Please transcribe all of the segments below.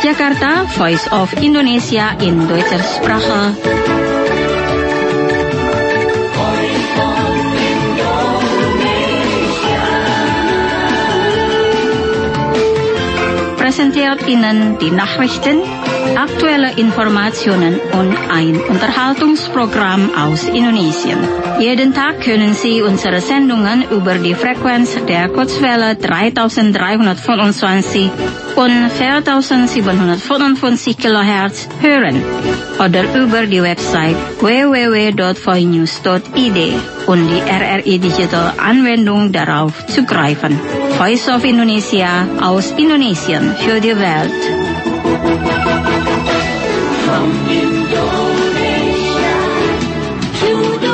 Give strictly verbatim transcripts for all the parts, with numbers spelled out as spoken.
Jakarta, Voice of Indonesia in deutscher Sprache. Präsentiert Ihnen die Nachrichten, aktuelle Informationen und ein Unterhaltungsprogramm aus Indonesien. Jeden Tag können Sie unsere Sendungen über die Frequenz der Kurzwelle dreitausenddreihundertfünfundzwanzig und viertausendsiebenhundertfünfundfünfzig Kilohertz hören oder über die Website w w w punkt voinews punkt i d und die R R I Digital Anwendung darauf zugreifen. Voice of Indonesia aus Indonesien für die Welt. From Indonesia to the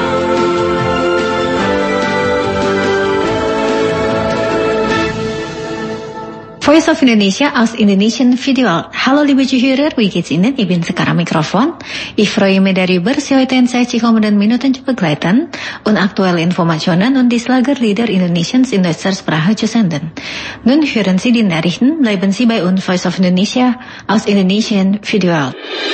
world. Voice of Indonesia aus Indonesian Video. Hallo liebe Zuhörer, wie geht's Ihnen? Ich bin sekarang Mikrofon. Ich freue mich darüber, Sie heute in sechzig kommenden Minuten zu begleiten und aktuelle Informationen und die Schlagerlieder Indonesiens in deutscher Sprache zu senden. Nun hören Sie die Nachrichten, bleiben Sie bei uns Voice of Indonesia aus Indonesian Video.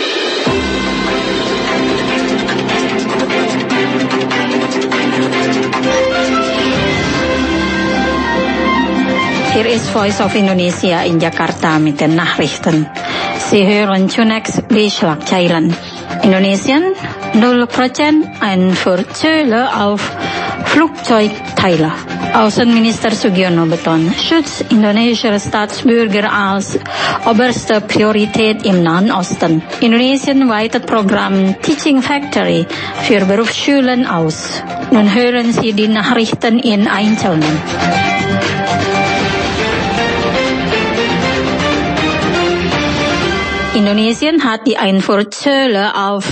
Hier ist Voice of Indonesia in Jakarta mit den Nachrichten. Sie hören zunächst die Schlagzeilen. Indonesien null Prozent Einfuhrzölle auf Flugzeugteile. Außenminister Sugiono betont, Schutz indonesischer Staatsbürger als oberste Priorität im Nahen Osten. Indonesien weitet Programm Teaching Factory für Berufsschulen aus. Nun hören Sie die Nachrichten in Einzelnen. Indonesien hat die Einfuhrzölle auf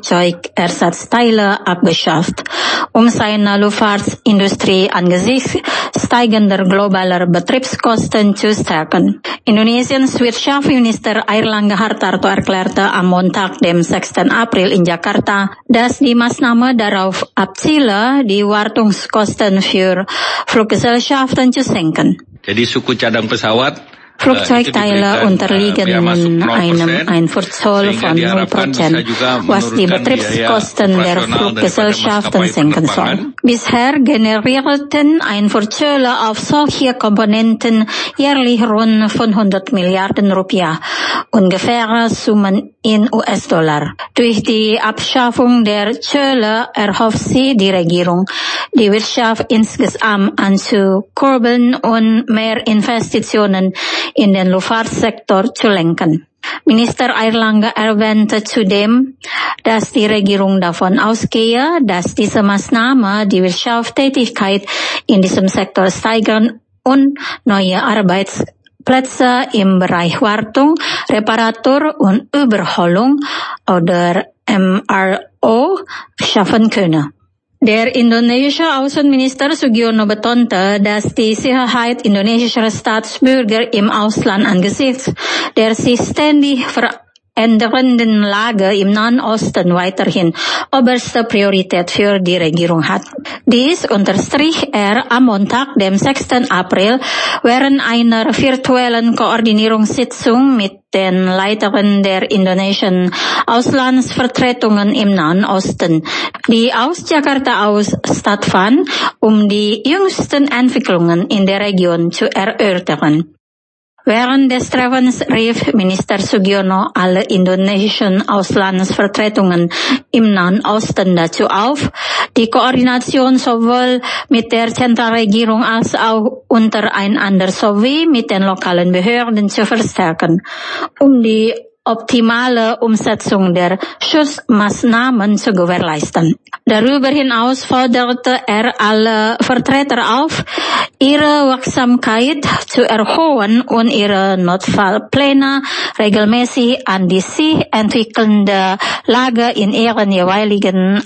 Flugzeugersatzteile abgeschafft, um seine Luftfahrtindustrie angesichts steigender globaler Betriebskosten zu stärken. Indonesiens Wirtschaftsminister Airlangga Hartarto erklärte am Montag, dem sechsten April in Jakarta, dass die Maßnahme darauf abziele, die Wartungskosten für Fluggesellschaften zu senken. Jadi suku cadang pesawat Flugzeugteile unterliegen nun einem Einfuhrzoll von null Prozent, was die Betriebskosten der Fluggesellschaften senken soll. Bisher generierten Einfuhrzölle auf solche Komponenten jährlich rund fünfhundert Milliarden Rupiah, ungefähr Summen in U S-Dollar. Durch die Abschaffung der Zölle erhofft sie die Regierung, die Wirtschaft insgesamt anzukurbeln und mehr Investitionen in den Luftfahrtsektor zu lenken. Minister Airlangga erwähnte zudem, dass die Regierung davon ausgehe, dass diese Maßnahme die Wirtschaftstätigkeit in diesem Sektor steigern und neue Arbeitsplätze im Bereich Wartung, Reparatur und Überholung oder M R O schaffen könne. Der indonesische Außenminister Sugiono betonte, dass die Sicherheit indonesischer Staatsbürger im Ausland angesichts der sich ständig verändernden Lage im Nahen Osten weiterhin oberste Priorität für die Regierung hat. Dies unterstrich er am Montag, dem sechsten April, während einer virtuellen Koordinierungssitzung mit den Leitern der indonesischen Auslandsvertretungen im Nahen Osten, die aus Jakarta aus stattfand, um die jüngsten Entwicklungen in der Region zu erörtern. Während des Treffens rief Minister Sugiono alle indonesischen Auslandsvertretungen im Nahen Osten dazu auf, die Koordination sowohl mit der Zentralregierung als auch untereinander sowie mit den lokalen Behörden zu verstärken, um die optimale Umsetzung der Schutzmaßnahmen zu gewährleisten. Darüber hinaus forderte er alle Vertreter auf, ihre Wachsamkeit zu erhöhen und ihre Notfallpläne regelmäßig an die sich entwickelnde Lage in ihren jeweiligen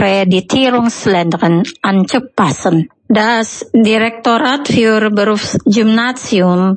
Akkreditierungsländern anzupassen. Das Direktorat für Berufsgymnasium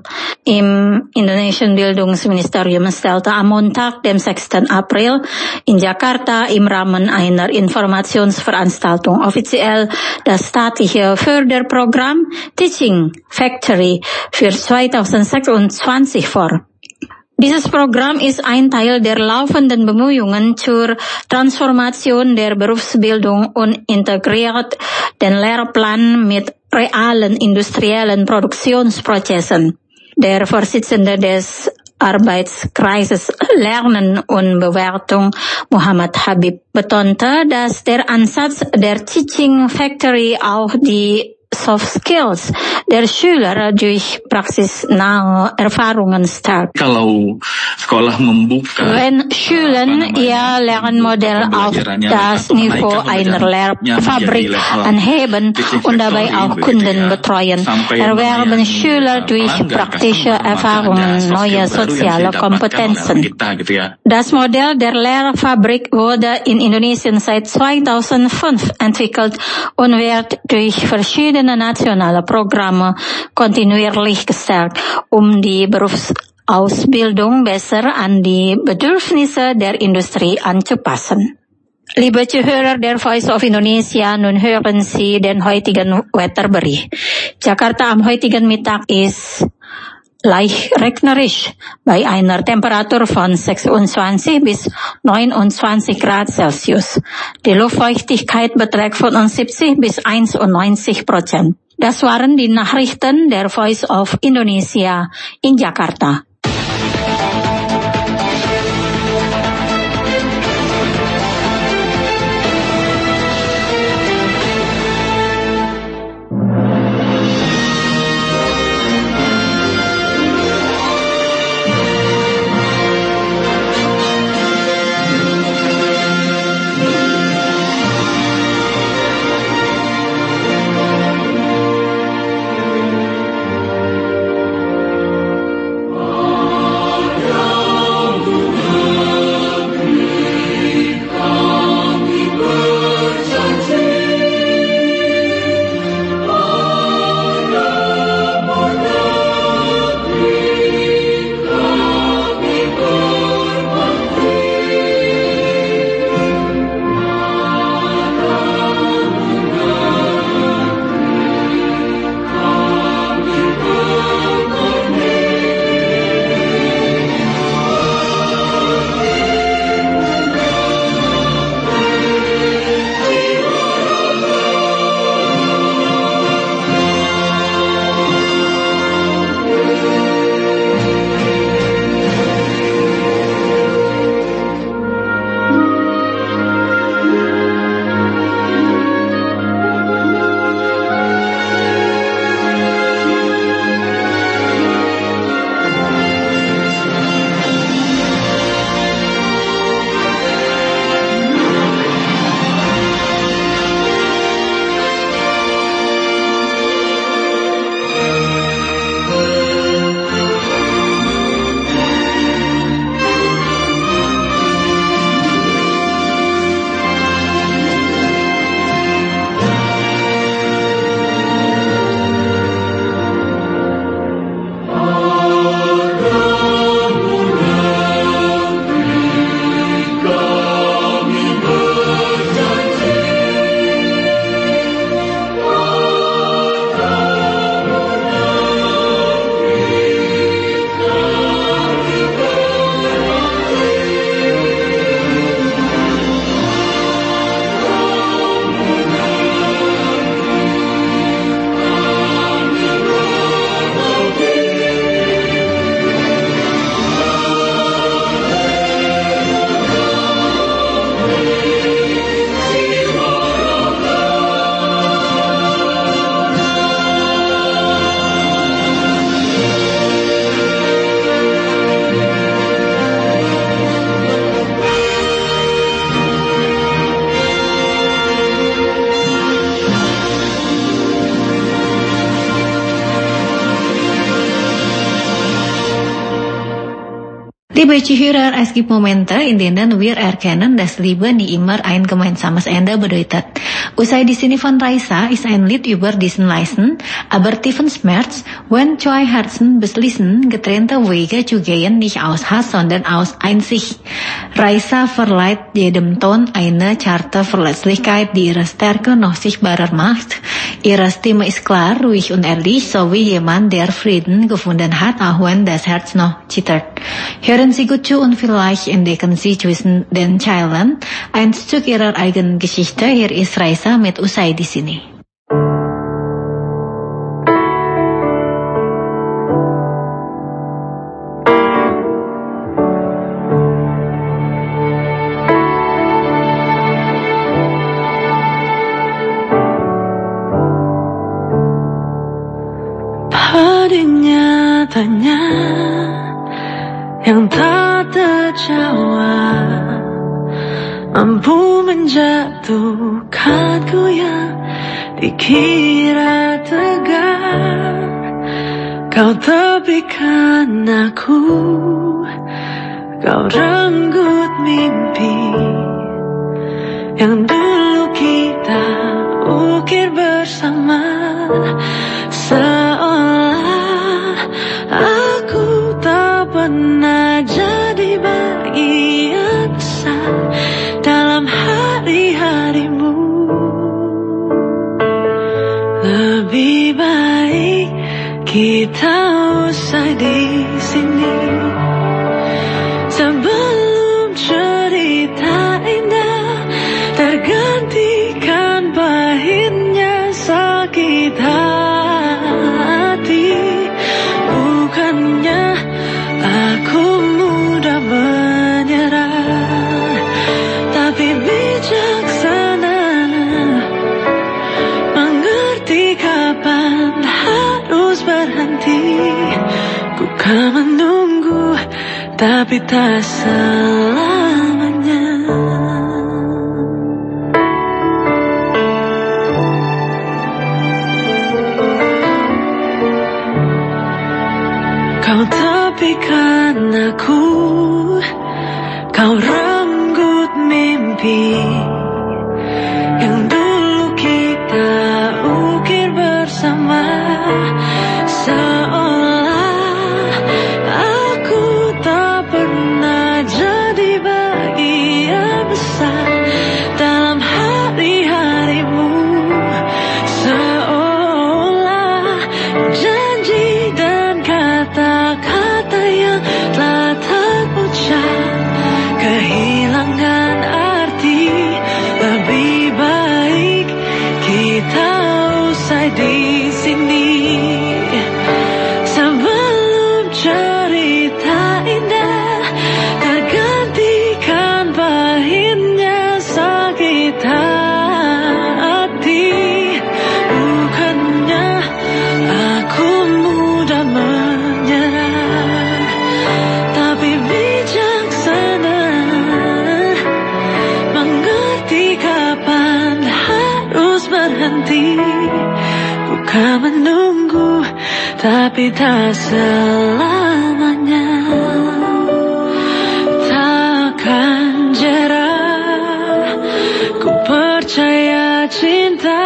im indonesischen Bildungsministerium stellte am Montag, dem sechsten April, in Jakarta im Rahmen einer Informationsveranstaltung offiziell das staatliche Förderprogramm Teaching Factory für zweitausendsechsundzwanzig vor. Dieses Programm ist ein Teil der laufenden Bemühungen zur Transformation der Berufsbildung und integriert den Lehrplan mit realen industriellen Produktionsprozessen. Der Vorsitzende des Arbeitskreises Lernen und Bewertung, Muhammad Habib, betonte, dass der Ansatz der Teaching Factory auch die Soft Skills der Schüler durch praxisnahe Erfahrungen stärkt. Kalau sekolah membuka, wenn Schüler ihr Lernmodell auf das Niveau einer Lehrfabrik anheben und dabei auch Kunden betreuen, erwerben Schüler durch praktische Erfahrungen neue soziale Kompetenzen. Das Modell der Lehrfabrik wurde in Indonesien seit zweitausendfünf entwickelt und wird durch verschiedene nationale Programme kontinuierlich gestärkt, um die Berufsausbildung besser an die Bedürfnisse der Industrie anzupassen. Liebe Zuhörer der Voice of Indonesia, nun hören Sie den heutigen Wetterbericht. Jakarta am heutigen Mittag ist leicht regnerisch bei einer Temperatur von sechsundzwanzig bis neunundzwanzig Grad Celsius. Die Luftfeuchtigkeit beträgt fünfundsiebzig bis einundneunzig Prozent. Das waren die Nachrichten der Voice of Indonesia in Jakarta. Liebe Zuhörer, es gibt Momente, in denen wir erkennen, dass Liebe nie immer ein gemeinsames Ende bedeutet. Usai di sini von Raisa ist ein Lied über diesen leisen, aber tiefen Schmerz, wenn zwei Herzen beschließen, getrennte Wege zu gehen, nicht aus Hass, sondern aus Einsicht. Raisa verleiht jedem Ton eine zarte Verletzlichkeit, die ihre Stärke noch sichtbarer macht. Ihre Stimme ist klar, ruhig und ehrlich, so wie jemand, der Frieden gefunden hat, auch wenn das Herz noch zittert. Hören Sie gut zu und vielleicht entdecken Sie zwischen den Zeilen ein Stück ihrer eigenen Geschichte. Hier ist Raisa mit Usai di sini. Pada nyatanya yang tak terjawab mampu menjatuhkanku yang dikira tegar. Kau tepikan aku, kau renggut mimpi yang dulu kita ukir bersama. Seolah aku tak pernah jadi bagian besar dalam hari-harimu. Lebih baik kita usai di sini sebelum cerita indah tergantikan pahitnya sakit hati. Bukannya aku mudah menyerah, tapi bijaksana mengerti kapan harus berhenti. Ku kan menunggu, tapi tak selamanya. Kau tepikan aku, kau renggut mimpi yang dulu kita ukir bersama. Seolah aku tak pernah jadi bagian besar dalam hari-harimu. Seolah janji dan kata-kata yang telah terucap kehilangan arti. Lebih baik kita usai di sini sebelum cerita indah tergantikan pahitnya sakit hati. Bukannya aku mudah menyerah, tapi bijaksana mengerti kapan harus berhenti. Bukan menunggu, tapi tak selamanya. Takkan jerah, ku percaya cinta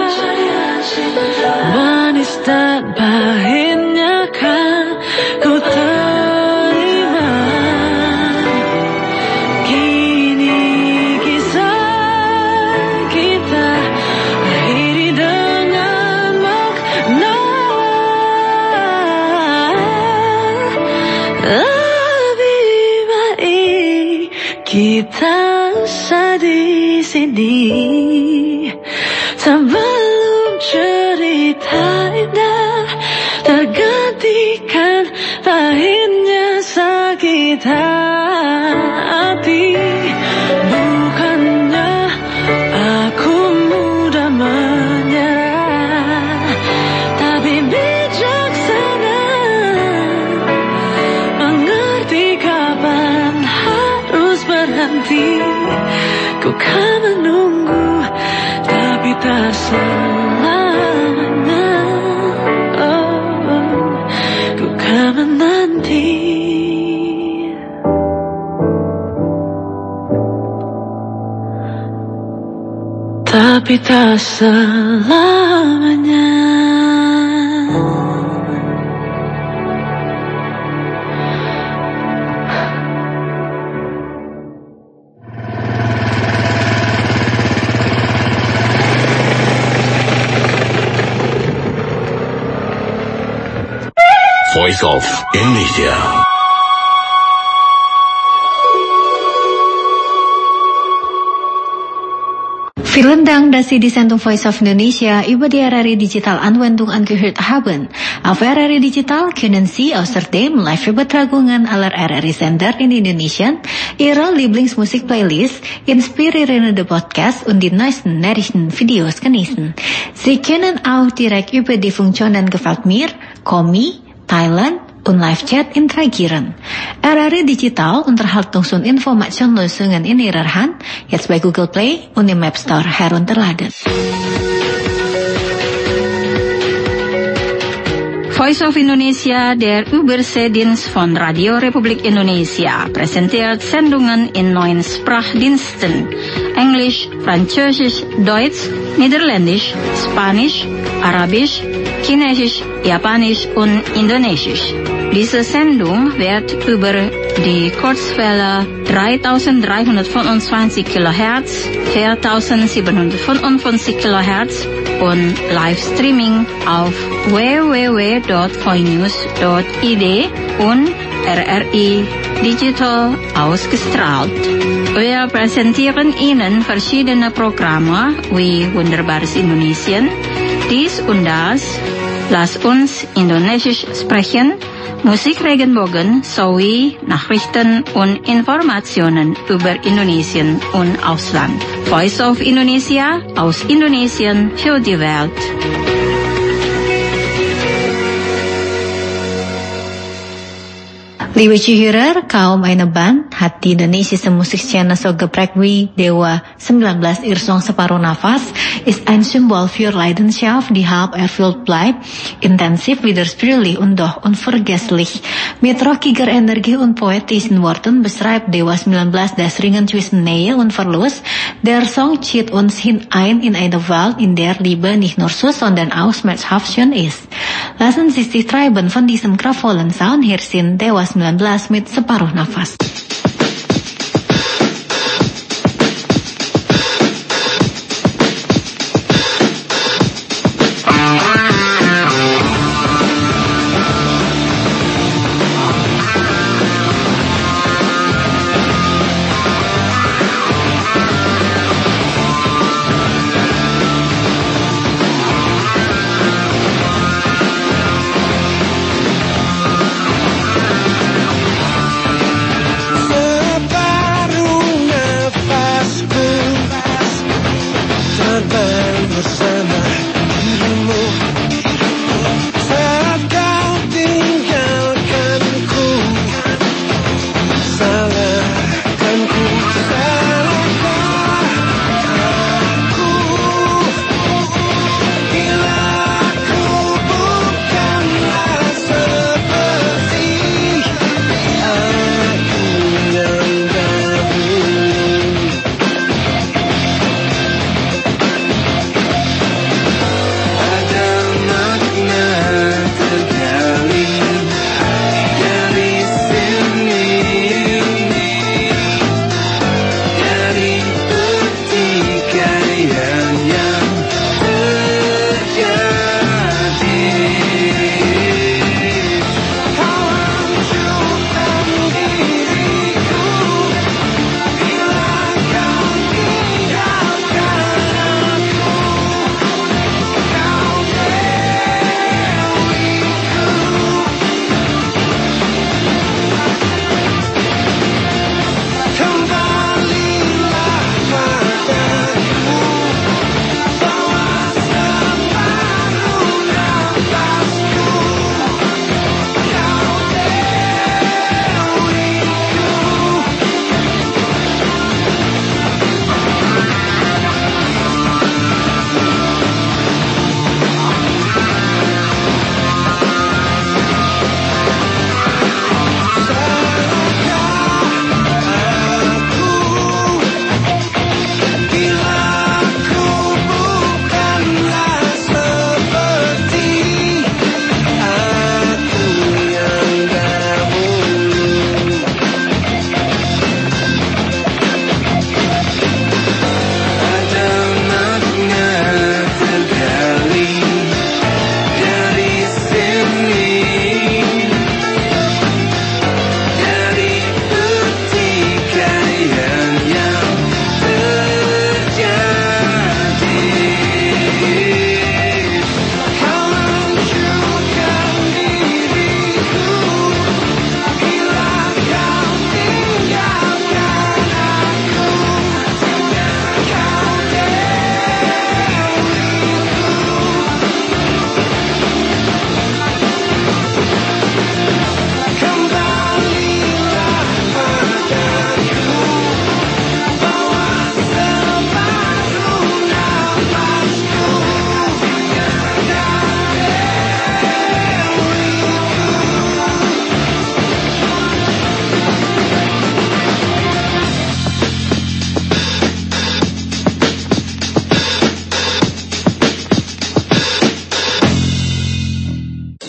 manis dan pahitnya kan ku terima. Kini kisah kita akhiri dengan makna. Lebih baik kita usai di sini sebelum cerita indah tergantikan pahitnya sakit hati. Bukannya aku mudah menyerah, tapi bijaksana mengerti kapan harus berhenti. Ku kan menunggu, tapi tak selamanya. Oh, ku kan menanti, tapi tapi tak selamanya. Voice of Indonesia. Vielen Dank, dass Sie die Sendung Voice of Indonesia über die R R I Digital Anwendung angehört haben. Auf R R I Digital können Sie außerdem Live-Übertragungen aller R R I-Sender in Indonesien, Ihre Lieblingsmusik-Playlist, inspirierende Podcasts und die neuesten Nachrichten-Videos genießen. Sie können auch direkt über die Funktionen Gefällt mir, Komi, Thailand und Live-Chat interagieren. R R I Digital unterhaltungs- und Informationslösungen in Ihrer Hand, jetzt bei Google Play und im App Store herunterladen. Voice of Indonesia, der Überseedienst von Radio Republik Indonesia, präsentiert Sendungen in neun Sprachdiensten: Englisch, Französisch, Deutsch, Niederländisch, Spanisch, Arabisch, Chinesisch, Japanisch und Indonesisch. Diese Sendung wird über die Kurzwelle dreitausenddreihundertfünfundzwanzig Kilohertz, viertausendsiebenhundertfünfundfünfzig Kilohertz und Livestreaming auf w w w punkt voinews punkt i d und R R I Digital ausgestrahlt. Wir präsentieren Ihnen verschiedene Programme wie Wunderbares Indonesien, dies und das, Lass uns Indonesisch sprechen, Musik Regenbogen sowie Nachrichten und Informationen über Indonesien und Ausland. Voice of Indonesia, aus Indonesien für die Welt. Lieve Cihurer, kaum eine Band, hat die indonesische Musikszene so geprägt wie Dewa sembilan belas Irsong Separuh Nafas, ist ein Symbol für Leidenschaft, die halb erfüllt bleibt, intensiv, widerspiellich und doch unvergesslich. Mit rockiger Energie und poetischen Worten beschreibt Dewa sembilan belas das Ringen zwischen Nähe und Verlust. Der Song zieht uns hinein in eine Welt, in der Liebe nicht nur süß, sondern auch schmerzhaft schön ist. Lassen Sie sich treiben von diesem kraftvollen Sound. Hier sind Dewa sembilan belas mit Separuh Nafas.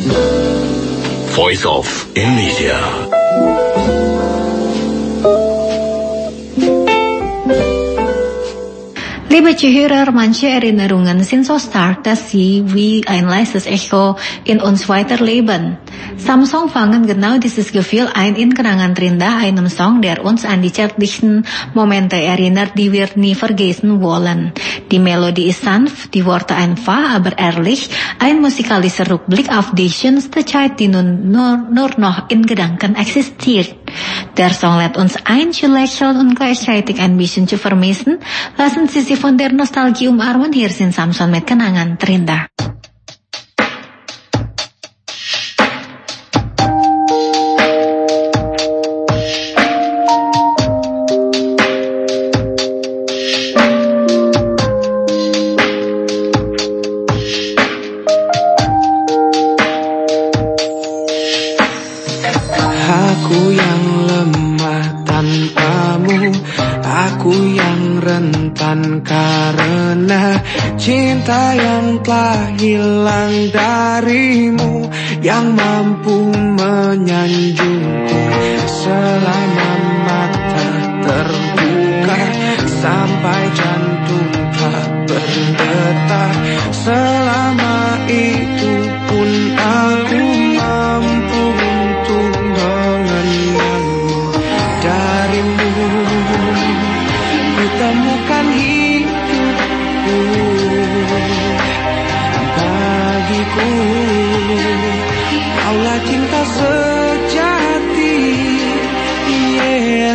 Voice of Indonesia. Liebe Zuhörer, manche Erinnerungen sind so stark, dass sie wie ein leises Echo in uns weiterleben. Samsung fangen genau dieses Gefühl ein in Kenangan Terindah, einem Song, der uns an die zärtlichen Momente erinnert, die wir nie vergessen wollen. Die Melodie ist sanft, die Worte einfach, aber ehrlich, ein musikalischer Rückblick auf die schönste Zeit, die nun nur, nur noch in Gedanken existiert. Der Song lädt uns ein, zu lächeln und gleichzeitig ein bisschen zu vermissen. Lassen Sie sich von der Nostalgie umarmen. Hier sind Samson mit Kenangan Terindah. Aku yang lemah tanpamu, aku yang rentan karena cinta yang telah hilang darimu, yang mampu menyanjungku selama mata terbuka, sampai jantung tak berdetak. Selama itu pun aku mampu untuk mengenalmu. Darimu kutemukan hidupku, bagiku kaulah cinta sejati. Yeah.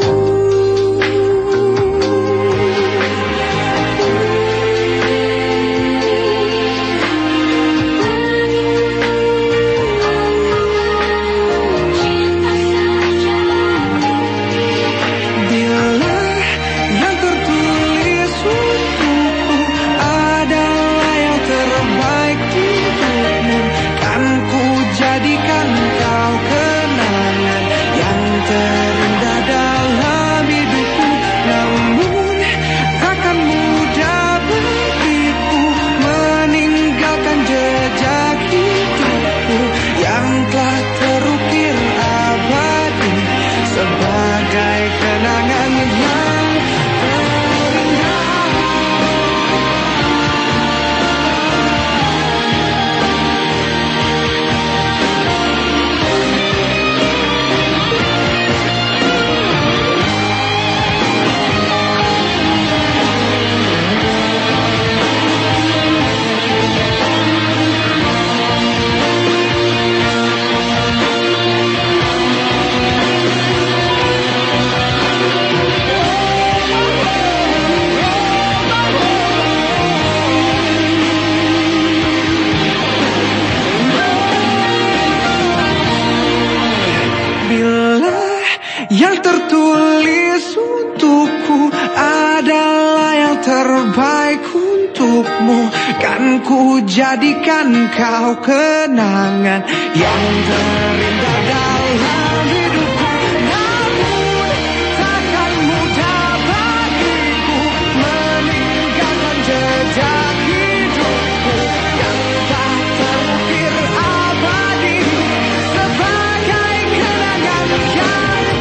Yang tertulis untukku adalah yang terbaik untukmu, kan ku jadikan kau kenangan yang terindah dalam hidupku. Namun takkan mudah bagiku meninggalkan jejak hidupku yang tak terukir abadi sebagai kenangan yang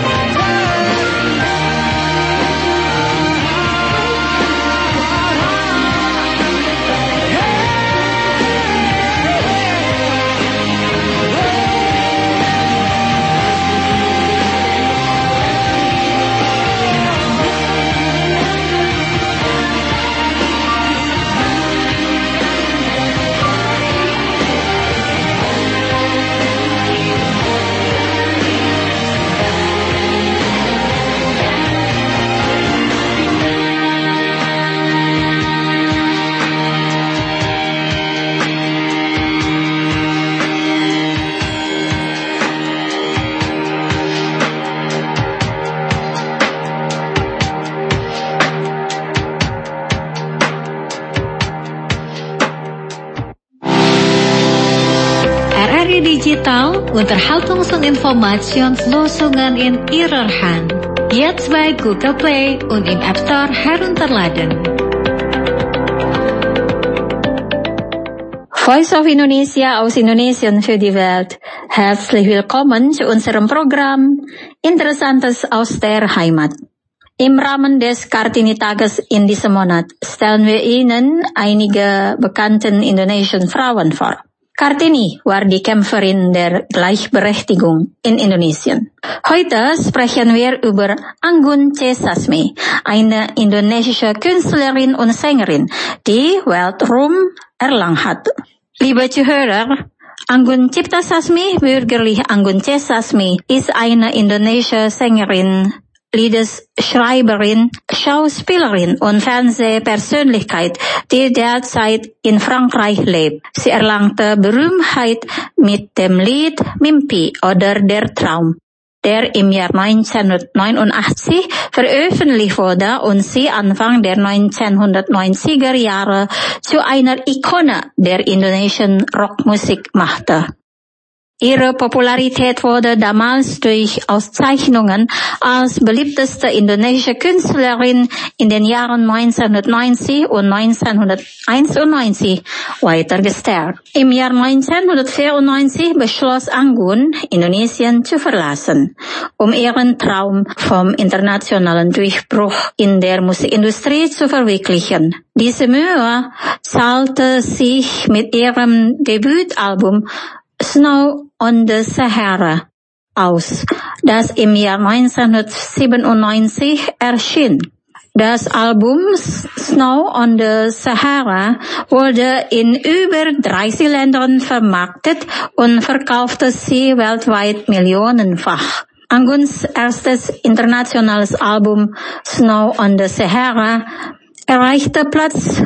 Digital Unterhaltungsun Informationslösungen in Ihrer Hand. Jetzt bei Google Play und im App Store herunterladen. Voice of Indonesia aus Indonesien für die Welt. Herzlich willkommen zu unserem Programm Interessantes aus der Heimat. Im Rahmen des Kartini-Tages in diesem Monat stellen wir Ihnen einige bekannten indonesischen Frauen vor. Kartini war die Kämpferin der Gleichberechtigung in Indonesien. Heute sprechen wir über Anggun C. Sasmi, eine indonesische Künstlerin und Sängerin, die Weltruhm erlangt hat. Liebe Zuhörer, Anggun Cipta Sasmi, bürgerlich Anggun C. Sasmi, ist eine indonesische Sängerin, Liederschreiberin, Schauspielerin und Fernsehpersönlichkeit, die derzeit in Frankreich lebt. Sie erlangte Berühmtheit mit dem Lied Mimpi oder Der Traum, der im Jahr neunzehnhundertneunundachtzig veröffentlicht wurde und sie Anfang der neunzehnhundertneunziger Jahre zu einer Ikone der indonesischen Rockmusik machte. Ihre Popularität wurde damals durch Auszeichnungen als beliebteste indonesische Künstlerin in den Jahren neunzehnhundertneunzig und neunzehnhunderteinundneunzig weiter gestärkt. Im Jahr neunzehnhundertvierundneunzig beschloss Anggun, Indonesien zu verlassen, um ihren Traum vom internationalen Durchbruch in der Musikindustrie zu verwirklichen. Diese Mühe zahlte sich mit ihrem Debütalbum Snow on the Sahara aus, das im Jahr neunzehnhundertsiebenundneunzig erschien. Das Album Snow on the Sahara wurde in über dreißig Ländern vermarktet und verkaufte sie weltweit millionenfach. Angguns erstes internationales Album Snow on the Sahara erreichte Platz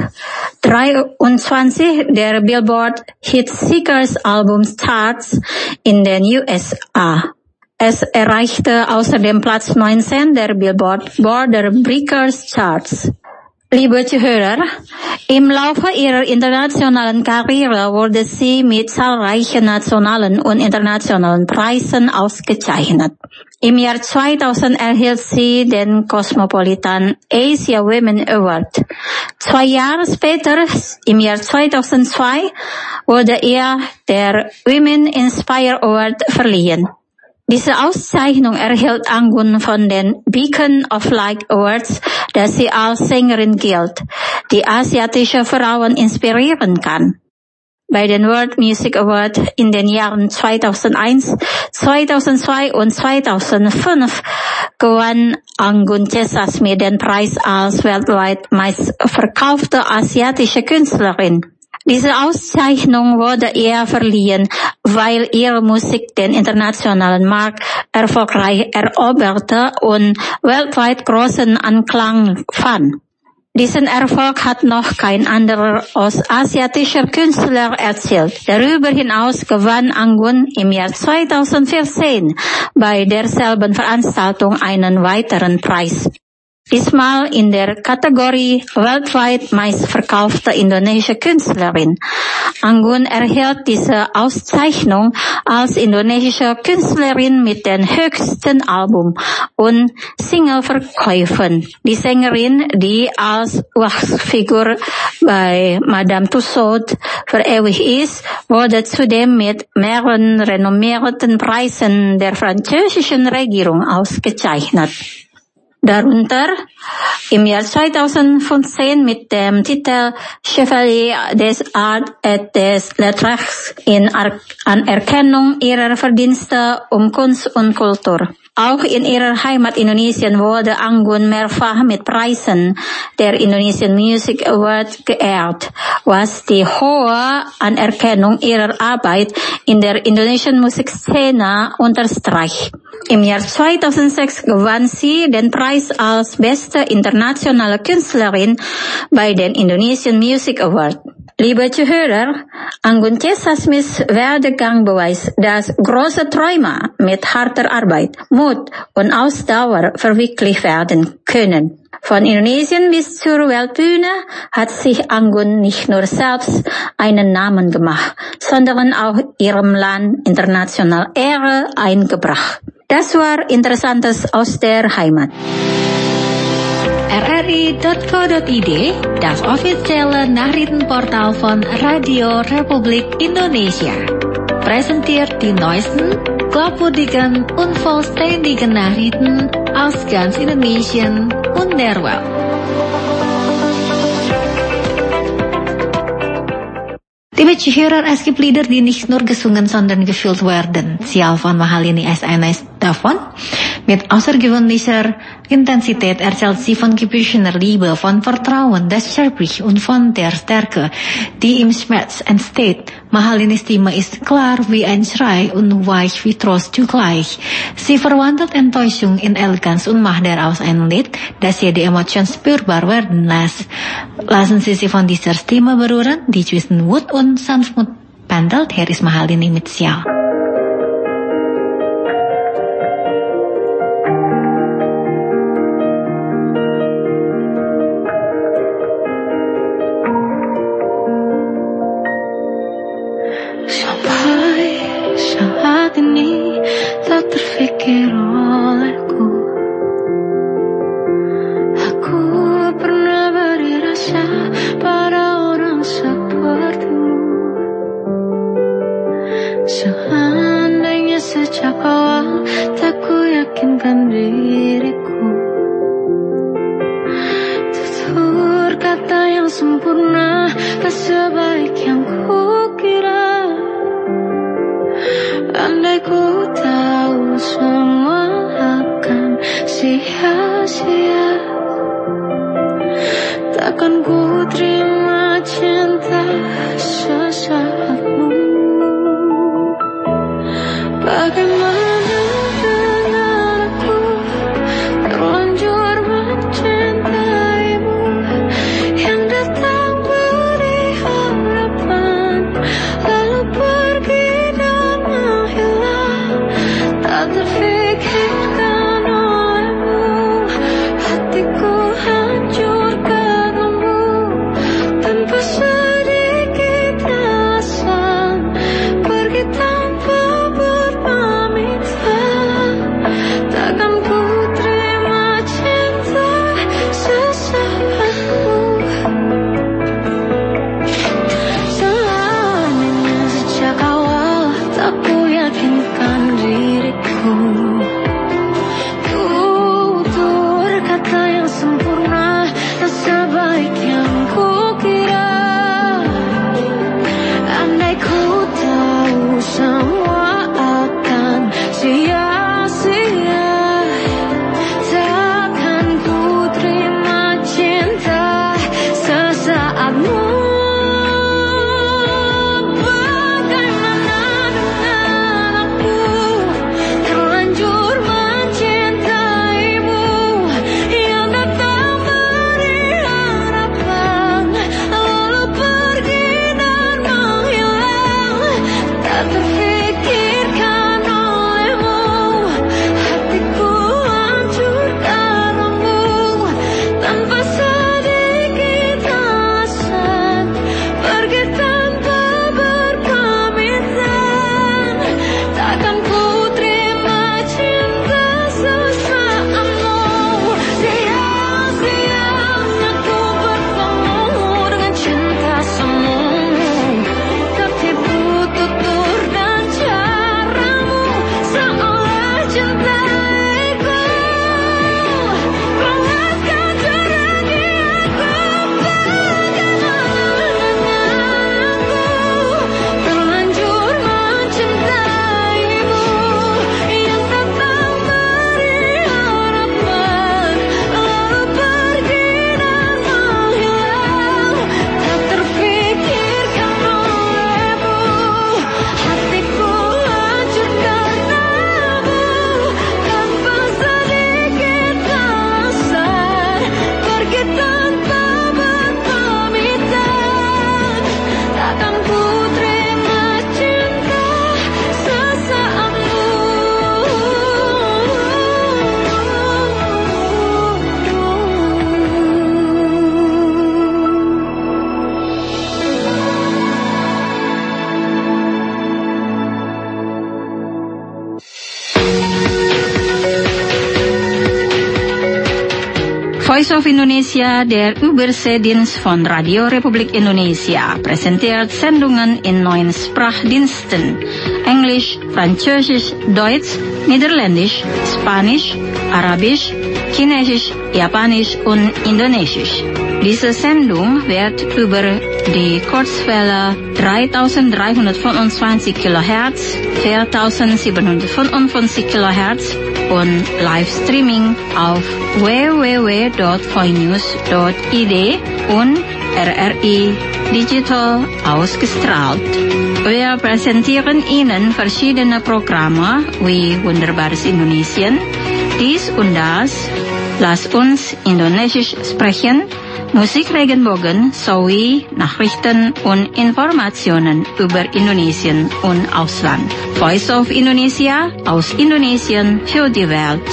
dreiundzwanzig der Billboard Hit Seekers Albums Charts in den U S A. Es erreichte außerdem Platz neunzehn der Billboard Border Breakers Charts. Liebe Zuhörer, im Laufe ihrer internationalen Karriere wurde sie mit zahlreichen nationalen und internationalen Preisen ausgezeichnet. Im Jahr zweitausend erhielt sie den Cosmopolitan Asia Women Award. Zwei Jahre später, im Jahr zweitausendzwei, wurde ihr der Women Inspire Award verliehen. Diese Auszeichnung erhielt Anggun von den Beacon of Light Awards, da sie als Sängerin gilt, die asiatische Frauen inspirieren kann. Bei den World Music Awards in den Jahren zweitausendeins, zweitausendzwei und zweitausendfünf gewann Anggun C. Sasmi den Preis als weltweit meistverkaufte asiatische Künstlerin. Diese Auszeichnung wurde ihr verliehen, weil ihre Musik den internationalen Markt erfolgreich eroberte und weltweit großen Anklang fand. Diesen Erfolg hat noch kein anderer ostasiatischer Künstler erzielt. Darüber hinaus gewann Anggun im Jahr zweitausendvierzehn bei derselben Veranstaltung einen weiteren Preis. Diesmal in der Kategorie weltweit meistverkaufte indonesische Künstlerin. Anggun erhielt diese Auszeichnung als indonesische Künstlerin mit den höchsten Album- und Singleverkäufen. Die Sängerin, die als Wachsfigur bei Madame Tussauds verewigt ist, wurde zudem mit mehreren renommierten Preisen der französischen Regierung ausgezeichnet. Darunter im Jahr zweitausendfünfzehn mit dem Titel Chevalier des Arts et des Lettres in Anerkennung ihrer Verdienste um Kunst und Kultur. Auch in ihrer Heimat Indonesien wurde Anggun mehrfach mit Preisen der Indonesian Music Award geehrt, was die hohe Anerkennung ihrer Arbeit in der indonesischen Musikszene unterstreicht. Im Jahr zweitausendsechs gewann sie den Preis als beste internationale Künstlerin bei den Indonesian Music Award. Liebe Zuhörer, Anggun C. Sasmis Werdegang beweist, dass große Träume mit harter Arbeit, Mut und Ausdauer verwirklicht werden können. Von Indonesien bis zur Weltbühne hat sich Anggun nicht nur selbst einen Namen gemacht, sondern auch ihrem Land international Ehre eingebracht. Das war Interessantes aus der Heimat. r r i dot co dot i d, das officiële nachrichtenportal van Radio Republik Indonesia. Presenteert die neuesten, glaubwürdigen und vollständigen Nachrichten aus ganz Indonesien und der Welt. Die bestuurder als geplieder die nicht nur gesungen, sondern gefühlt werden. Sial von Mahalini S N S davon. Mit außergewöhnlicher Intensität erzählt sie von gebüschener Liebe, von Vertrauen, des Zerbrich und von der Stärke, die im Schmerz entsteht. Mahalinis Stimme ist klar wie ein Schrei und weich wie Trost zugleich. Sie verwandelt Enttäuschung in Eleganz und macht daraus ein Lied, das jede Emotion spürbar werden lässt. Lassen Sie sich von dieser Stimme berühren, die zwischen Wut und Sanftmut pendelt. Hier ist Mahalini mit Sial. Saat ini tak terfikir olehku. Aku pernah beri rasa pada orang sepertimu. Seandainya sejak awal tak ku yakinkan diriku. Tutur kata yang sempurna tak sebaik yang ku kira. Andai ku tahu semua akan sia-sia, takkan ku terima cinta sesaatmu. Bagaimana dengan aku terlanjur mencintaimu, yang datang beri harapan lalu pergi dan menghilang. Tak terfikirkan olehmu, hatiku hancur karenmu, tanpa sedikit alasan, pergi tanpa berpamit. Voice of Indonesia, der Überseedienst von Radio Republik Indonesia, präsentiert Sendungen in neun Sprachdiensten: Englisch, Französisch, Deutsch, Niederländisch, Spanisch, Arabisch, Chinesisch, Japanisch und Indonesisch. Diese Sendung wird über die Kurzwelle dreitausenddreihundertfünfundzwanzig Kilohertz, viertausendsiebenhundertfünfundfünfzig Kilohertz und Livestreaming auf w w w punkt voinews punkt i d und R R I Digital ausgestrahlt. Wir präsentieren Ihnen verschiedene Programme wie Wunderbares Indonesien, dies und das, Lass uns Indonesisch sprechen, Musik Regenbogen sowie Nachrichten und Informationen über Indonesien und Ausland. Voice of Indonesia, aus Indonesien für die Welt.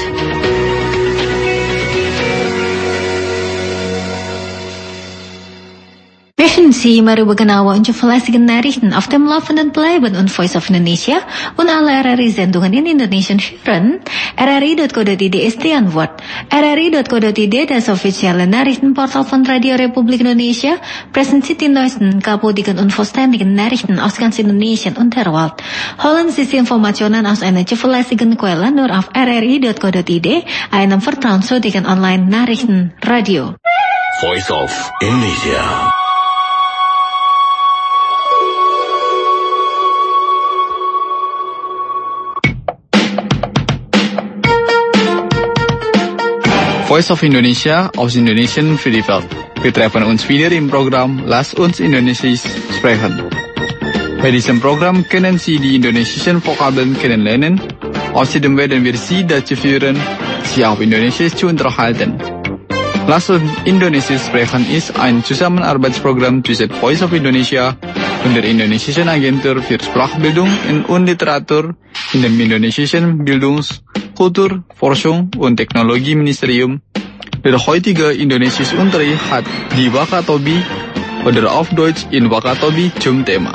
Möchten Sie darüber genauer und zuverlässige Nachrichten auf dem Laufenden bleiben und Voice of Indonesia und alle R R I-Sendungen in Indonesian hören? R R I punkt co punkt i d ist die Antwort. R R I punkt co punkt i d, das offizielle Nachrichtenportal von Radio Republik Indonesia, präsentiert die neuesten, kapotigen und vollständigen Nachrichten aus ganz Indonesien und der Welt. Holen Sie die Informationen aus einer zuverlässigen Quelle nur auf R R I punkt co punkt i d, einem vertrauenswürdigen Online-Nachrichtenradio. Voice of Indonesia. Voice of Indonesia aus Indonesien für die Welt. Wir treffen uns wieder im Programm Lass uns Indonesisch sprechen. Bei diesem Programm können Sie die indonesischen Vokabeln kennenlernen. Außerdem werden wir Sie dazu führen, sich auf Indonesisch zu unterhalten. Lass uns Indonesisch sprechen ist ein Zusammenarbeitsprogramm zwischen Voice of Indonesia und der Indonesischen Agentur für Sprachbildung und Literatur in dem indonesischen Bildungs-, Kultur-, Forschung- und Technologieministerium. Der heutige Indonesischunterricht hat die Wakatobi oder auf Deutsch in Wakatobi zum Thema.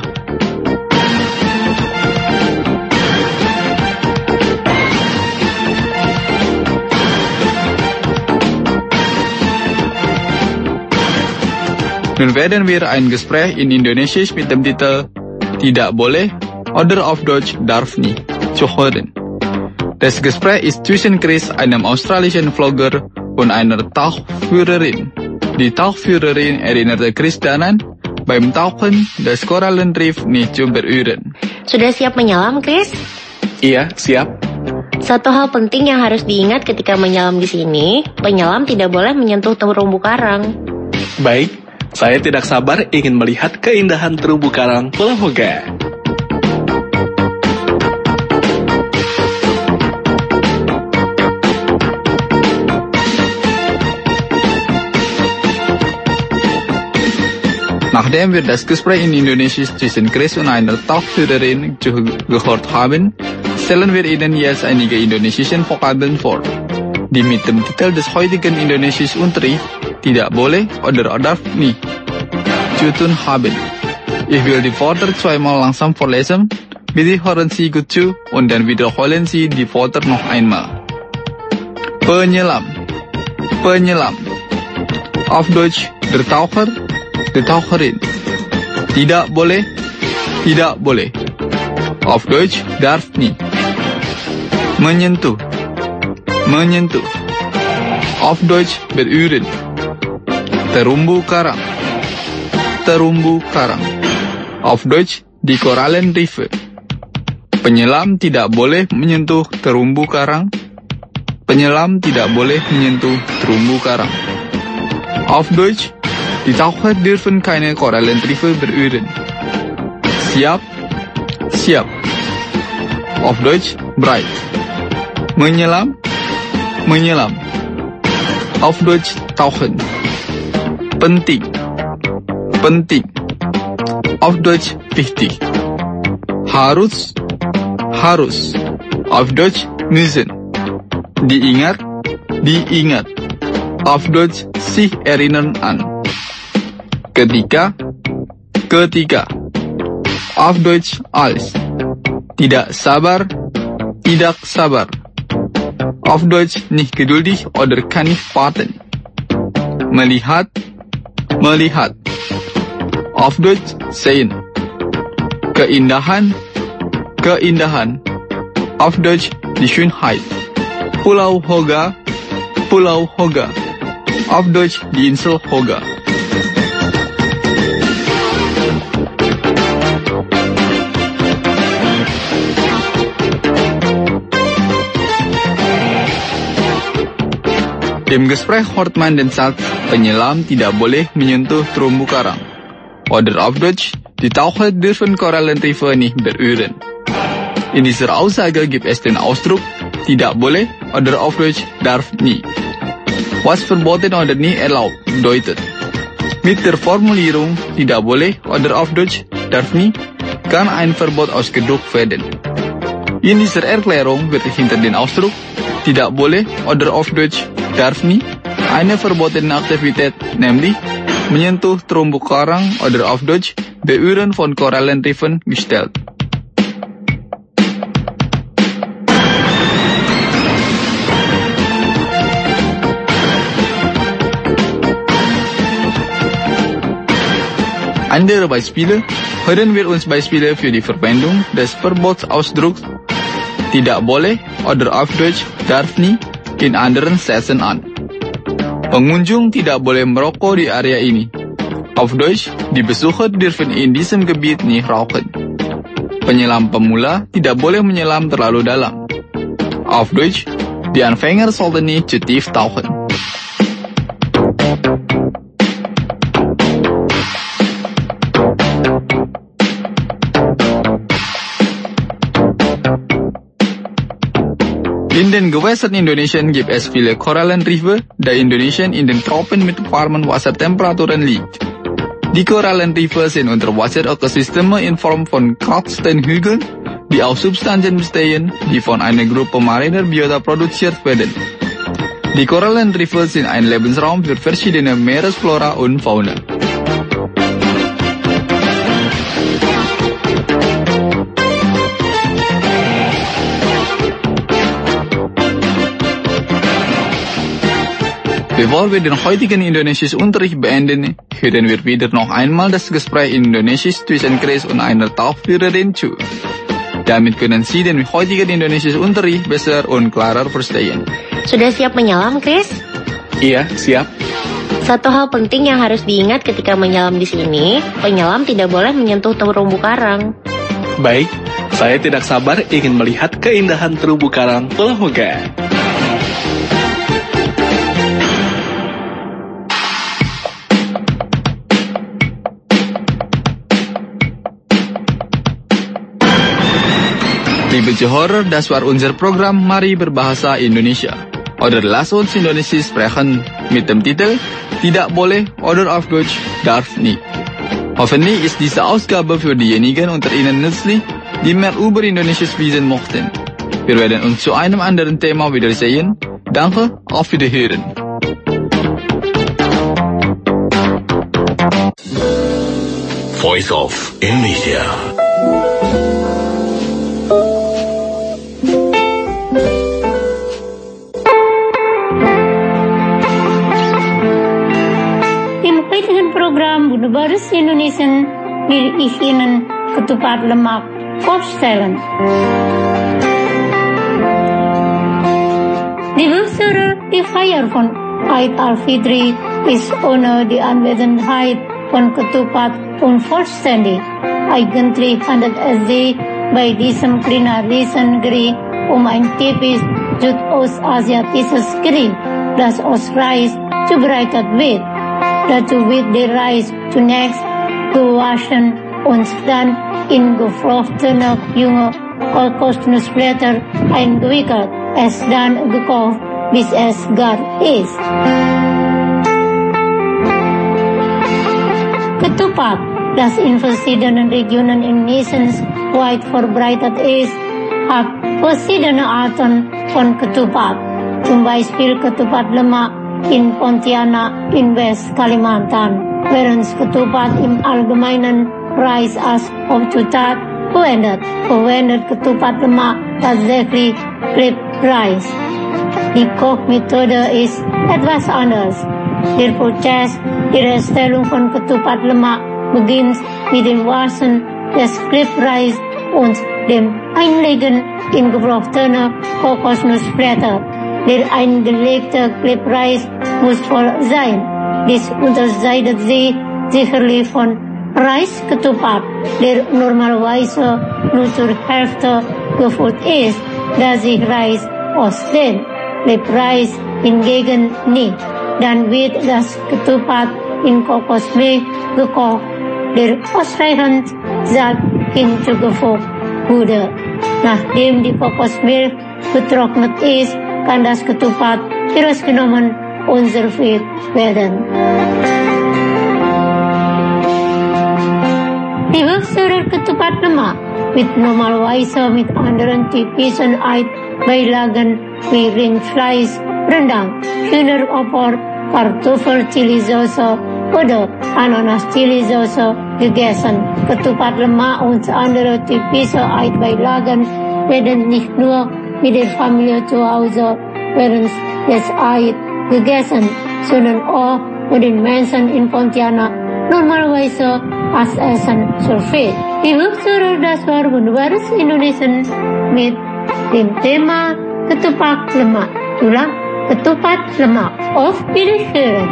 Nun werden wir ein Gespräch in Indonesisch mit dem Titel Tidak boleh oder auf Deutsch darf nie zu hören. Das Gespräch ist zwischen Chris, einem australischen Vlogger, und einer Tauchführerin. Die Tauchführerin erinnerte Chris daran, beim Tauchen das Korallenriff nicht zu berühren. Sudah siap menyelam, Chris? Iya, siap. Satu hal penting yang harus diingat ketika menyelam di sini, penyelam tidak boleh menyentuh terumbu karang. Baik, saya tidak sabar ingin melihat keindahan terumbu karang Pulau Moga. Nachdem wir das Gespräch in Indonesisch zwischen Chris und einer Tauchführerin gehört haben, stellen wir Ihnen jetzt einige indonesische Vokabeln vor, die mit dem Titel des heutigen Indonesischunterrichts Tidak boleh oder darf nie zu tun haben. Ich will die Wörter zweimal langsam vorlesen. Bitte hören Sie gut zu und dann wiederholen Sie die Wörter noch einmal. Penyelam, penyelam. Auf Deutsch der Taucher, der Taucherin. Tidak boleh, tidak boleh. Auf Deutsch darf nie. Menyentuh, menyentuh. Auf Deutsch berühren. Terumbu karang, terumbu karang. Auf Deutsch die Korallenriffe. Penyelam tidak boleh menyentuh terumbu karang. Penyelam tidak boleh menyentuh terumbu karang. Auf Deutsch, die Taucher dürfen keine Korallenriffe berühren. Siap, siap. Auf Deutsch, bereit. Menyelam, menyelam. Auf Deutsch, tauchen. Penting, penting. Auf Deutsch, wichtig. Harus, harus. Auf Deutsch, müssen. Diingat, diingat. Auf Deutsch, sich erinnern an. Ketika, ketika. Auf Deutsch, als. Tidak sabar, tidak sabar. Auf Deutsch, nicht geduldig oder kann nicht warten. melihat, melihat. Auf Deutsch sehen. Keindahan, keindahan. Auf Deutsch die Schönheit. Pulau Hoga, Pulau Hoga. Auf Deutsch die Insel Hoga. Im Gespräch Hortman dan Salz, penyelam tidak boleh menyentuh terumbu karang. Oder auf Deutsch, die Taucher dürfen Korallenriffe nicht berühren. In dieser Aussage gibt es den Ausdruck tidak boleh oder auf Deutsch darf nie. Was verboten oder nie erlaubt bedeutet. Mit der Formulierung tidak boleh oder auf Deutsch darf nie kann ein Verbot ausgedrückt werden. In dieser Erklärung wird hinter den Ausdruck tidak boleh oder auf Deutsch darf nie eine verbotene Aktivität, nämlich menyentuh terumbu karang oder auf Deutsch berühren von Korallenriffen gestellt. Andere Beispiele hören wir uns Beispiele für die Verwendung des Verbotsausdrucks tidak boleh oder auf Deutsch darf nie in anderen Sätzen an. Pengunjung tidak boleh merokok di area ini. Auf Deutsch, die Besucher dürfen in diesem Gebiet nicht rauchen. Penyelam pemula tidak boleh menyelam terlalu dalam. Auf Deutsch, die Anfänger sollten nicht zu tief tauchen. In den Gewässern Indonesiens gibt es viele Korallenriffe, da Indonesien in den Tropen mit warmen Wassertemperaturen liegt. Die Korallenriffe sind Unterwasser-Ökosysteme in Form von karsten Hügeln, die aus Substanzen bestehen, die von einer Gruppe mariner Biota produziert werden. Die Korallenriffe sind ein Lebensraum für verschiedene Meeresflora und Fauna. Bevor wir den heutigen Indonesisch-Unterricht beenden, hören wir wieder noch einmal das Gespräch in Indonesisch zwischen Chris und einer Tauchführerin zu. Damit können Sie den heutigen Indonesisch-Unterricht besser und klarer verstehen. Sudah siap menyelam, Chris? Iya, siap. Satu hal penting yang harus diingat ketika menyelam di sini, penyelam tidak boleh menyentuh terumbu karang. Baik, saya tidak sabar ingin melihat keindahan terumbu karang Pulau Hoga. Liebe Zuhörer, das war unser Programm Mari Berbahasa Indonesia. Oder Lass uns Indonesisch sprechen mit dem Titel Tidak boleh oder auf Deutsch darf nie. Hoffentlich ist diese Ausgabe für diejenigen unter Ihnen nützlich, die mehr über Indonesisch wissen möchten. Wir werden uns zu einem anderen Thema wiedersehen. Danke, auf Wiederhören. Voice of Indonesia. Program Bunubaris Indonesian will ihinen ketupat lemak voorstellen. Die Woensdag, die feier van Eid al-Fitri, is ohne die Anwesenheit von ketupat unvollständig. Eigentlich handelt es sich bei diesem kulinarischen Gericht um ein typisch südostasiatisches Gericht, das aus Reis zubereitet wird. Dazu wird der Reis zunächst gewaschen und dann in geflochtene junge Kokosnussblätter eingewickelt. Es dann gekocht, bis es gar ist. Ketupat, das in verschiedenen Regionen Indonesiens weit verbreitet ist, hat verschiedene Arten von Ketupat. Zum Beispiel Ketupat lemak in Pontianak in West Kalimantan, während Ketupat im Allgemeinen Reis als Hauptzutat verwendet, verwendet Ketupat lemak tatsächlich Crepe Reis. Die Kochmethode ist etwas anders. Der Prozess der Herstellung von Ketupat Lemak beginnt mit dem Waschen des Klebreis und dem Einlegen in gebrochene Kokosnussblätter. Der eingelegte Klebreis muss voll sein. Dies unterscheidet sie sicherlich von Reisketupat, der normalerweise nur zur Hälfte gefüllt ist, da sich Reis ausdehnt. Klebreis hingegen nicht. Dann wird das Ketupat in Kokosmilch gekocht, der ausreichend satt hinzugefügt wurde. Nachdem die Kokosmilch getrocknet ist, kann das Ketupat herausgenommen und serviert werden. Die höchste Ketupat Lemak wird normalerweise mit anderen typischen Beilagen wie Rindfleisch, Rendang, Hühneropor, Kartoffel-Chili-Soße oder Ananas-Chili-Soße gegessen. Ketupat Lemak und andere typische Eidbeilagen werden nicht nur mit der Familie zu Hause während des Eid gegessen, sondern auch mit den Menschen in Pontianak normalerweise als Essen serviert. Die Höchste, das war Wunderbares Indonesien mit dem Thema Ketupat Lemak. Itulah Ketupat Lemak. Auf Wiedersehen.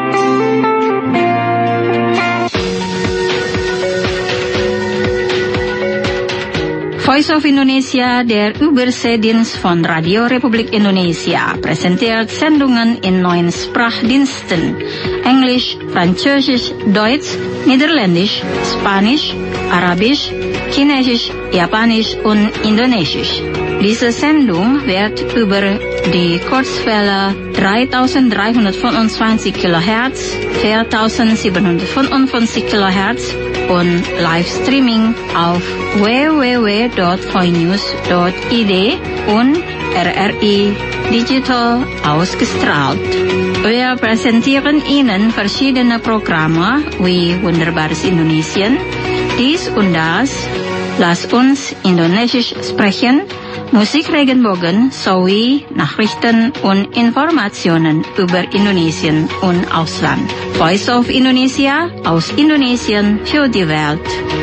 Voice of Indonesia, der Überseedienst von Radio Republik Indonesia, präsentiert Sendungen in neun Sprachdiensten: Englisch, Französisch, Deutsch, Niederländisch, Spanisch, Arabisch, Chinesisch, Japanisch und Indonesisch. Diese Sendung wird über die Kurzwelle dreitausenddreihundertfünfundzwanzig Kilohertz, viertausendsiebenhundertfünfundfünfzig Kilohertz und Livestreaming auf w w w punkt voinews punkt i d und R R I Digital ausgestrahlt. Wir präsentieren Ihnen verschiedene Programme wie Wunderbares Indonesien, dies und das, Lass uns Indonesisch sprechen, Musik Regenbogen sowie Nachrichten und Informationen über Indonesien und Ausland. Voice of Indonesia, aus Indonesien für die Welt.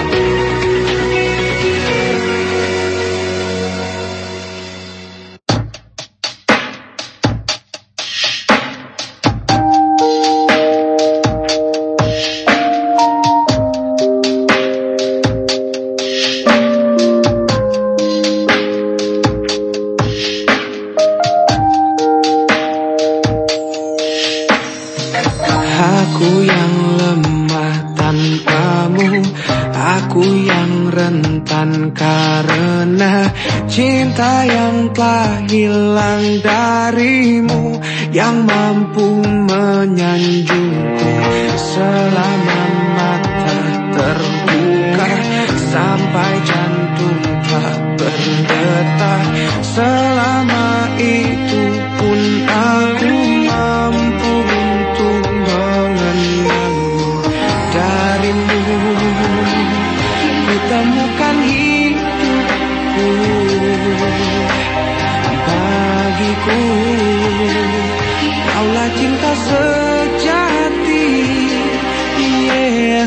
Cinta yang telah hilang darimu, yang mampu menyanjungku selama mata terbuka, sampai jantung tak berdetak. Selama itu pun aku mampu untuk mengenalmu. Darimu kutemukan hidupku, bagiku kaulah cinta sejati. Yeah.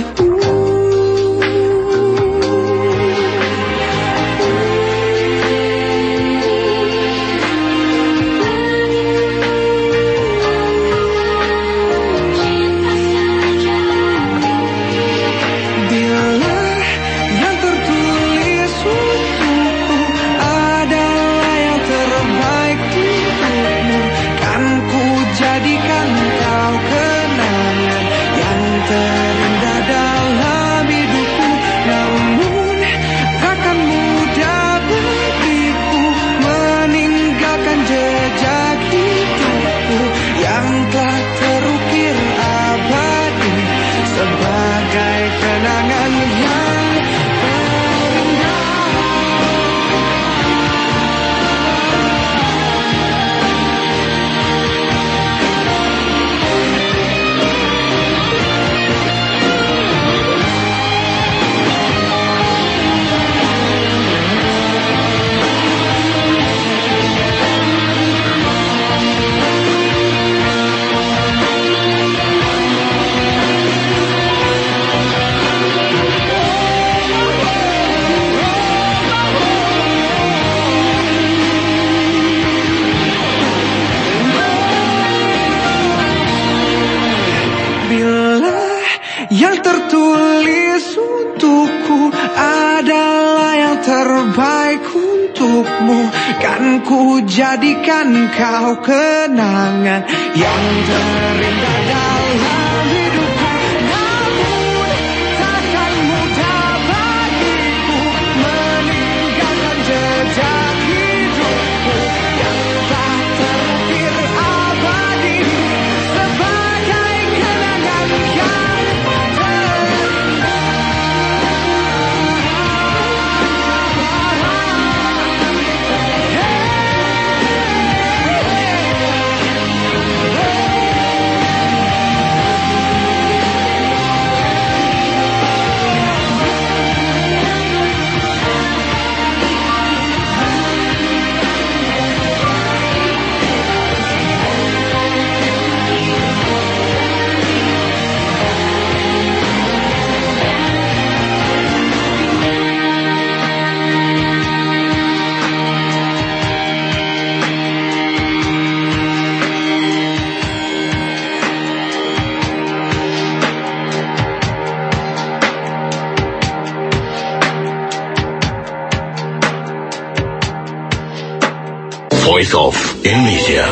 untukmu, kan ku jadikan kau kenangan yang terindah dalam hidupku. Namun takkan mudah bagiku meninggalkan jejak hidupku yang tak terukir abadi sebagai kenangan yang terindah. Voice of Indonesia.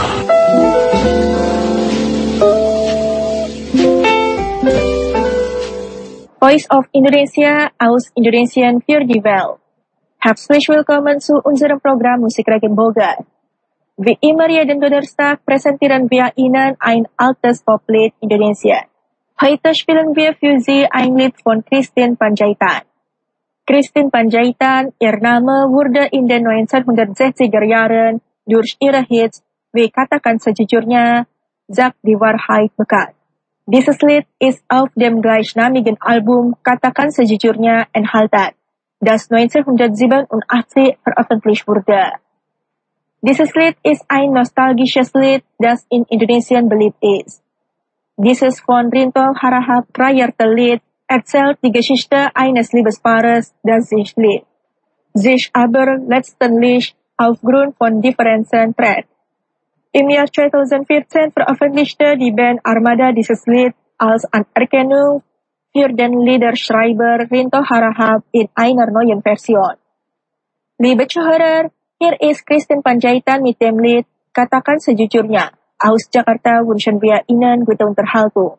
Voice of Indonesia aus Indonesien für die Welt. Herzlich willkommen zu unserem Programm Musik Regenbogen. Wie immer jeden Donnerstag präsentieren wir Ihnen ein altes Poplied Indonesia. Heute spielen wir für Sie ein Lied von Christine Panjaitan. Christine Panjaitan, ihr Name wurde in den neunzehnhundertsechziger Jahren durch ihre Hits wie Katakan Sejujurnya, Sag die Wahrheit bekannt. Dieses Lied ist auf dem gleichnamigen Album Katakan Sejujurnya enthalten, das neunzehnhundertsiebenundachtzig veröffentlicht wurde. Dieses Lied ist ein nostalgisches Lied, das in Indonesien beliebt ist. Dieses von Rinto Harahap kreierte Lied erzählt die Geschichte eines Liebespaares, das sich liebt, sich aber letztendlich aufgrund von Differenzen trennt. Im Jahr zweitausendvierzehn veröffentlichte die Band Armada dieses Lied als Anerkennung für den Liederschreiber Rinto Harahap in einer neuen Version. Liebe Zuhörer, hier ist Christine Panjaitan mit dem Lied Katakan Sejujurnya. Aus Jakarta wünschen wir Ihnen gute Unterhaltung.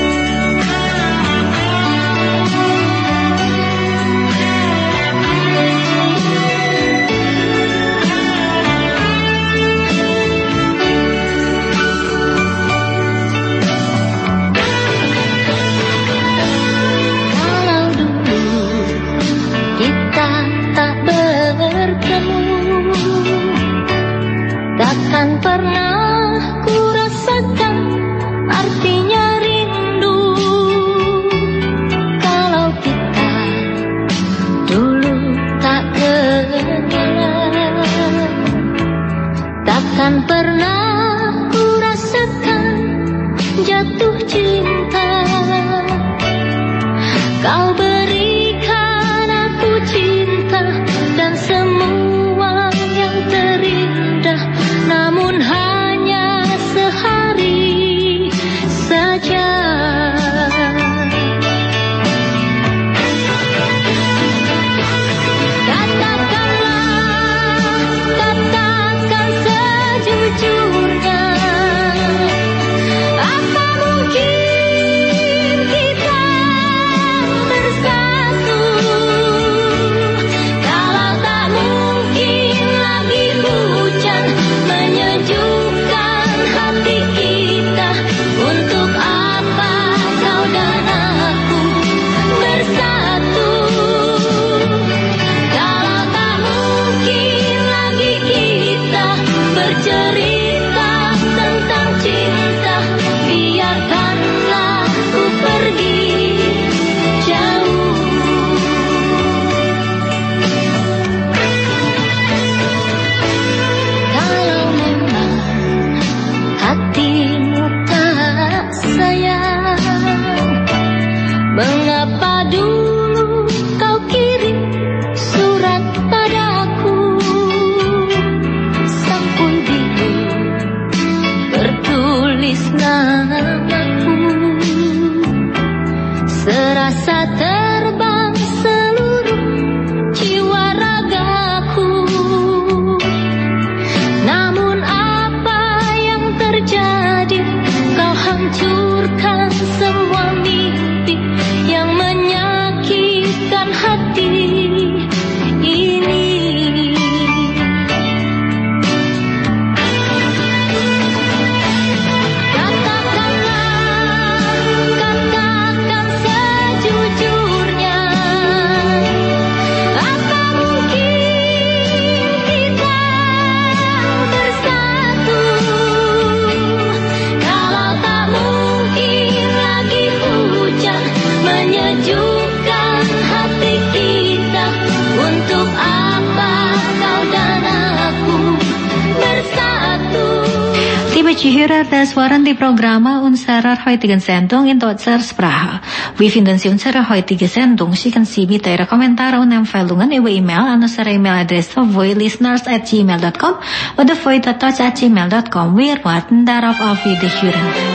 Takkan pernah ku rasakan artinya rindu kalau kita dulu tak kenal. Takkan pernah ku rasakan jatuh cinta. Kau berikan aku cinta dan semua yang terindah, namun hanya sehari saja. Katakanlah, katakan sejujurnya. liebe Zuhörer, das waren die Programme unserer heutigen Sendung in deutscher Sprache. Wie finden Sie unsere heutige Sendung? Schicken Sie bitte Ihre Kommentare und Empfehlungen über E-Mail an unsere E-Mail-Adresse voilisteners at gmail dot com oder void dot touch at gmail dot com. Wir warten darauf, auf Wiederhören.